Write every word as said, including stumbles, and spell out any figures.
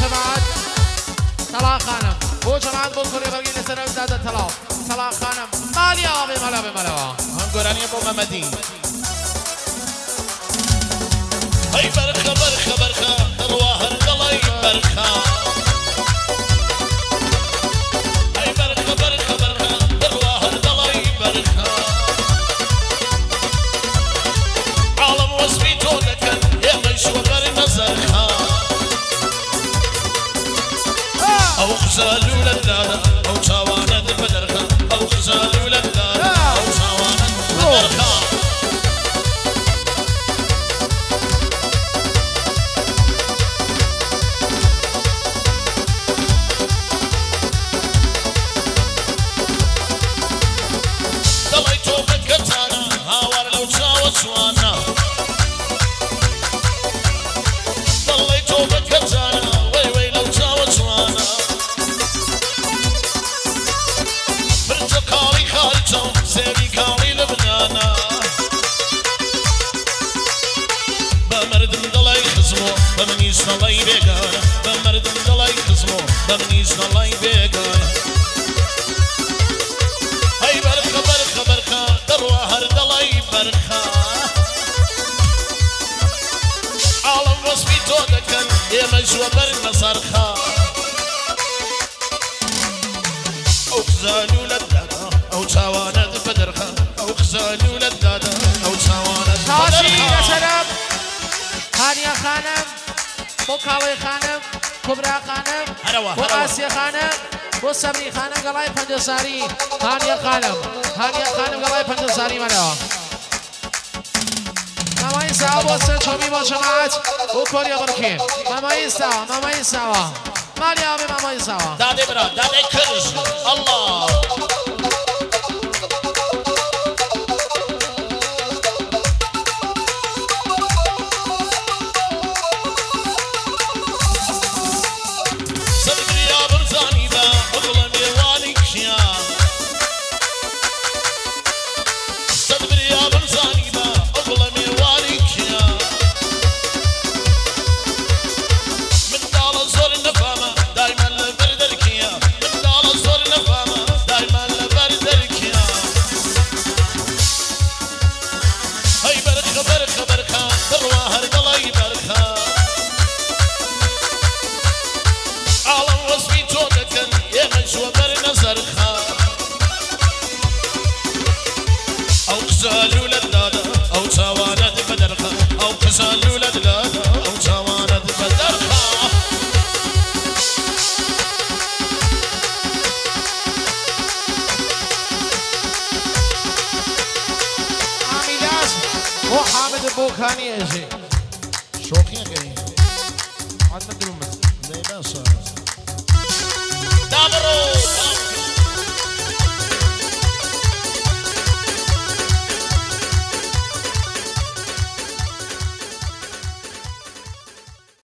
جماعت طلا خانم بو جماعت بو کوری برگی لسر زاده طلا طلا خانم مالی آبی مالا بی مالا هم گرانی بو محمدی هی برخه برخه برخه رواه القلای برخه هی برخه برخه برخه رواه القلای برخه عالم وصفی تو دکن یمش و بر نزرخه او خزالو لدادا او تاواند بدرخه او خزالو لدادا او تاواند بدرخه Nalai vegana, bamardum nalai kızmo, bamniz nalai vegana. Hay barka barka barka, darwa har nalai barka. Alam wasfi todakan, yemajwa barna sarkha. Au khzalu ladada, au tawana badarkha, au khzalu ladada, au tawana badarkha. هانيا خانم بو کاوی خانم کبرا خانم بو آسیا خانم بو صبری خانم گلای پنجساری هانیا خانم هانیا خانم گلای پنجساری منو مامای سوا بو سن چوبی با جماعت بو کوریا برکی مامای سوا مامای سوا مالی آبی مامای سوا داده برا داده کرش الله بوكاني اجي شوقي يا جاي عندنا درومس لا بأس